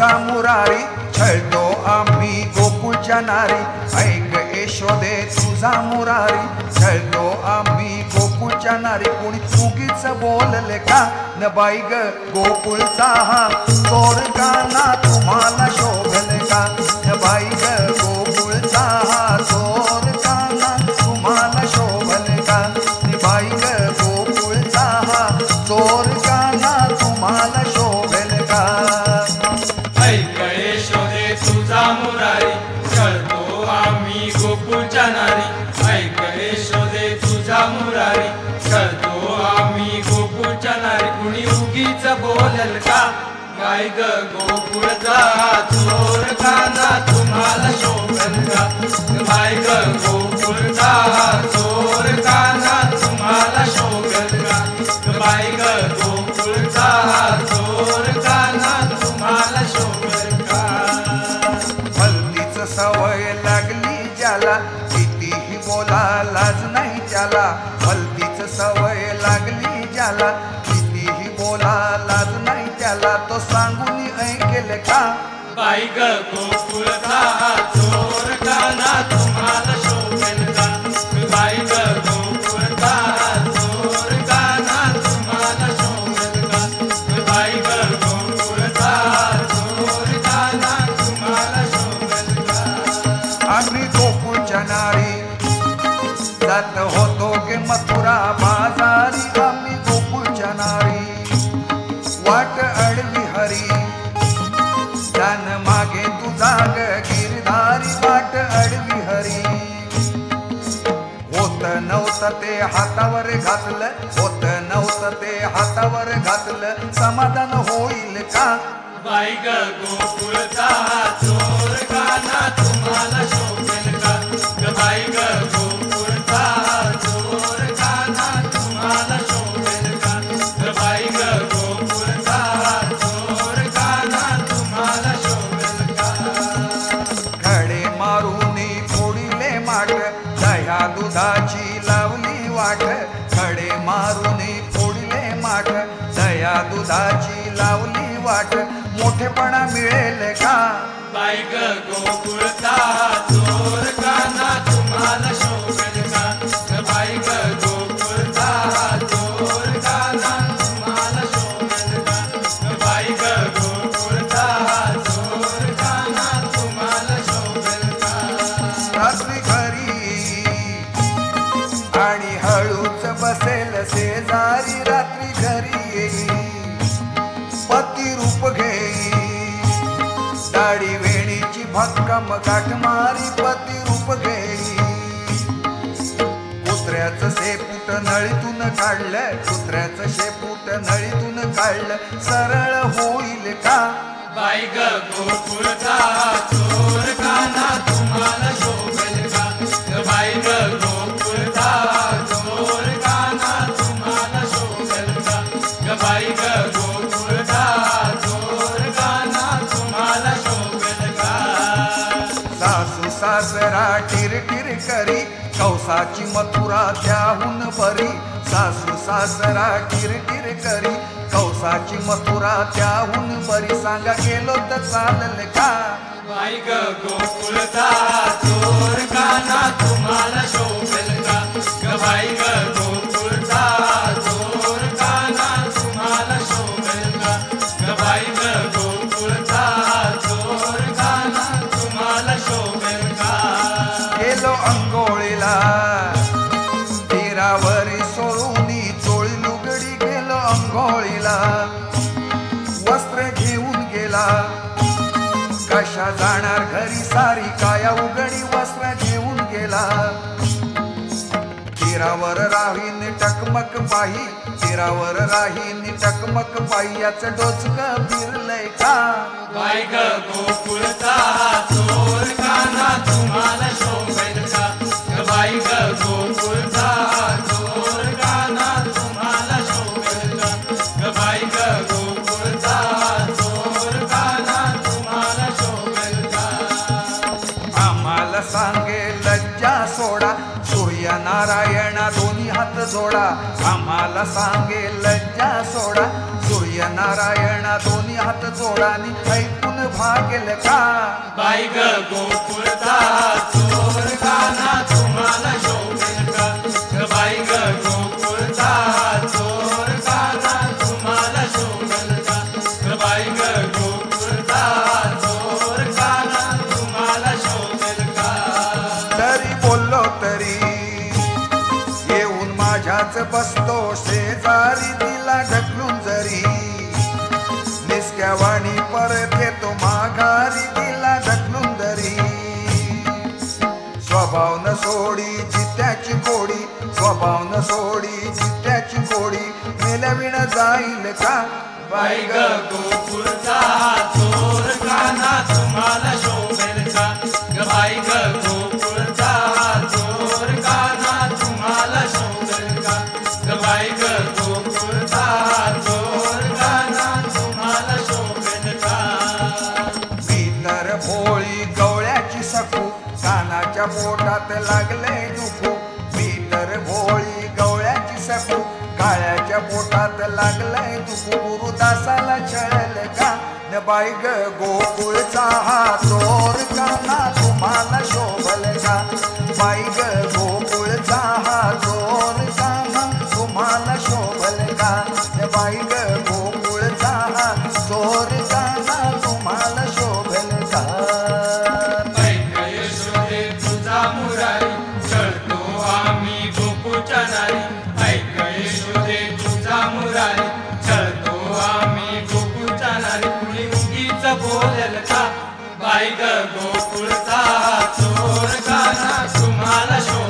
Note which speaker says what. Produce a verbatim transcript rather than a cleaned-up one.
Speaker 1: तुझा मुरारी छळतो आम्ही गोकुळच्या नारी. ऐक यशोदे तुझा मुरारी छळतो आम्ही गोकुळच्या नारी. कोणी चुकीच बोलले का न बाई ग गोकुळचा हा चोर काना तुम्हाला शोभल का न बाई ग गोकुळचा हा चोर काना तुम्हाला शोभल का न बाई ग गोकुळचा हा चोर काना तुम्हाला शोभल का.
Speaker 2: ऐक यशोदे तुझा मुरारी छळतो आम्ही गोकुळच्या नारी. ऐक यशोदे तुझा मुरारी छळतो आम्ही गोकुळच्या नारी. कुणी उगीच बोलल का काय ग गोकुळचा चोर काना तुम्हाला शोभल का. काय ग गोकुळचा चोर काना तुम्हाला शोभल का. बाई ग गोकुळचा चोर काना तुम्हाला शोभल का.
Speaker 1: भलतीच सवय लागली ज्याला कितीही बोला लाज नाही त्याला. भलतीच सवय लागली ज्याला कितीही बोला लाज नाही त्याला. तो सांगून ऐकेल का
Speaker 2: बाई ग गोकुळचा चोर काना तुम्हाला शोभेल का. बाई ग गोकुळचा चोर काना तुम्हाला शोभेल का. बाई ग गोकुळचा चोर काना तुम्हाला शोभेल का.
Speaker 1: आम्ही गोकुळच्या नारी जात होतो गे मथुरा बाजारी. आम्ही गोकुळच्या नारी वाट अडवी हरी जान मागे तुझा ग गिरधारी. वाट अडवी हरी होत नव्हतं ते हातावर घातलं होत नव्हतं ते हातावर घातलं. समाधान होईल का
Speaker 2: बाई ग गोकुळचा चोर काना तुम्हाला शोभेल का. बाई ग गोकुळचा चोर काना तुम्हाला शोभेल का. बाई ग गोकुळचा चोर काना तुम्हाला शोभेल का.
Speaker 1: खडे मारून फोडिले माठ दह्या दुधाची लावली वाट. खडे मारून फोडिले माठ दह्या दुधाची लावली वाट. मोठेपणा मिळेल का
Speaker 2: बाई ग गोकुळचा चोर काना तुम्हाला शोभेल का. बाई ग गोकुळचा चोर काना तुम्हाला शोभेल का. बाई ग गोकुळचा चोर काना तुम्हाला शोभेल का.
Speaker 1: रात्री घरी आणि हळूच बसेल शेजारी. रात्री घरी येई पती रूप घेई दाढी वेणीची भक्कम काठमारी. पती रूप घेई कुत्र्याचं शेपूट नळीतून काढलं कुत्र्याचं शेपूट नळीतून काढलं. सरळ होईल का
Speaker 2: बाई ग गोकुळचा चोर काना तुम्हाला शोभेल का. बाई ग गोकुळचा चोर काना तुम्हाला शोभेल का. बाई ग गोकुळचा चोर काना तुम्हाला शोभेल का.
Speaker 1: सासू सासरा टिरटिर करी कौसाची मथुरा त्याहून बरी. सासू सासरा टिरटिर करी कौसाची मथुरा त्याहून बरी. सांगा गेलो तर चालल का
Speaker 2: बाई ग गोकुळचा चोर काना तुम्हाला शोभेल का. बाई ग गोकुळचा चोर काना तुम्हाला शोभेल का. बाई ग गोकुळचा चोर काना तुम्हाला शोभेल का.
Speaker 1: गेलो अंघोळीला तीरावरी सोळूनी चोळी लुगडी. गेलो अंघोळीला वस्त्र घेऊन गेला कशा जाणार घरी सारी काया उघडी. वस्त्र घेऊन गेला तीरावर राहीन टकमक पाही तीरावर राहीन टकमक पाही. याच डोचक फिरलंय का
Speaker 2: बाई ग गोकुळचा चोर काना तुम्हाला शोभेल का. बाई ग गोकुळचा चोर काना तुम्हाला शोभेल का. बाई ग गोकुळचा चोर काना तुम्हाला शोभेल का.
Speaker 1: आम्हाला सांगे लज्जा सोडा सूर्यनारायणा दोन्ही हात जोडा. आम्हाला सांगे लज्जा सोडा सूर्यनारायणा दोन्ही हात जोडा. आणि ऐकून भागेल का
Speaker 2: बाई ग गोकुळचा चोर काना तुम्हाला शोभेल का ग बाई ग गोकुळचा चोर काना तुम्हाला शोभेल का ग बाई ग गोकुळचा चोर काना तुम्हाला शोभेल का
Speaker 1: तरी बोललो तरी येऊन माझ्याच बसतो शेजारी तिला ढकलून जरी निस्क्यावाणी परत येतो माघारी तिला ढकलून धरी स्वभाव न सोडी चित्त्याची कोडी स्वभाव न सोडी चित्त्याची कोडी मेलविण जाईल का
Speaker 2: बाई ग गोकुळचा चोर काना तुम्हाला शोभेल का ग बाई ग गोकुळचा चोर काना तुम्हाला शोभेल का ग बाई ग गोकुळचा चोर काना तुम्हाला शोभेल का
Speaker 1: मी तर भोळी गवळ्याची सकू कानाच्या पोटात लागले दुखू मी तर भोळी गवळ्याची सकू काळ्याच्या पोटात लागलंय दुखू गुरुदासाला छळल का न बाई ग गोकुळचा हा चोर काना तुम्हाला शोभल का बाई ग गोकुळचा हा चोर काना तुम्हाला शोभल का न बाई ग गोकुळचा हा चोर काना तुम्हाला शोभल का
Speaker 2: ऐक यशोदे तुझा मुरारी चढतो आम्ही गोकुळच्या नारी ऐक यशोदे तुझा मुरारी चढतो आम्ही गोकुळच्या नारी कुणी उगीच बोलेल का बाई ग गोकुळचा चोर काना तुम्हाला शोभेल